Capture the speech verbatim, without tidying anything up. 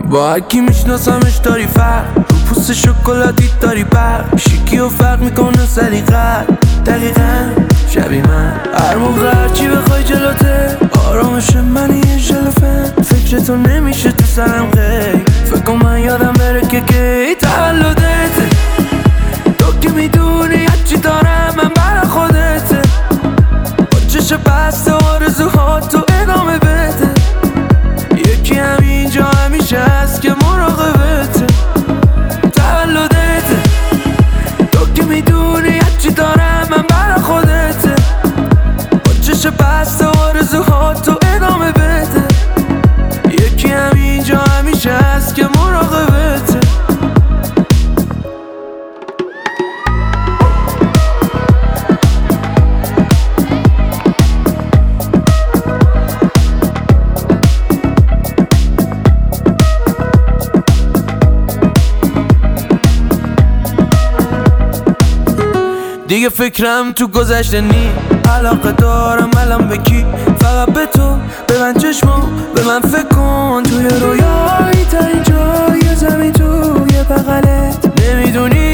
با هرکی میشناسمش داری فرق، رو پوست شکلاتی داری برق، شیکی و فرق میکنه سلیقت دقیقا شبیه من. هر موقع هرچی بخوای جلوته، آرامش منی یه ژلوفن، فکرتو نمیشه تو سرم غیر، فکر کن من یادم بره که کی تولدته. تو که میدونی هرچی دارم من برا خودته، با چشم بسته آرزوها تو ادامه بده، یکی همینجا همیشه هست که مراقبته. تولدته، تو که میدونی هرچی دارم من برا خودته، با چشم بسته آرزوها تو ادامه بده، یکی همینجا همیشه هست که مراقبته. دیگه فکرم تو گذشته نی، علاقه دارم الان به کی؟ فقط به تو، به من چشمو، به من فکر کن، توی رویایی ترین جای زمین توی بغلت. نمیدونی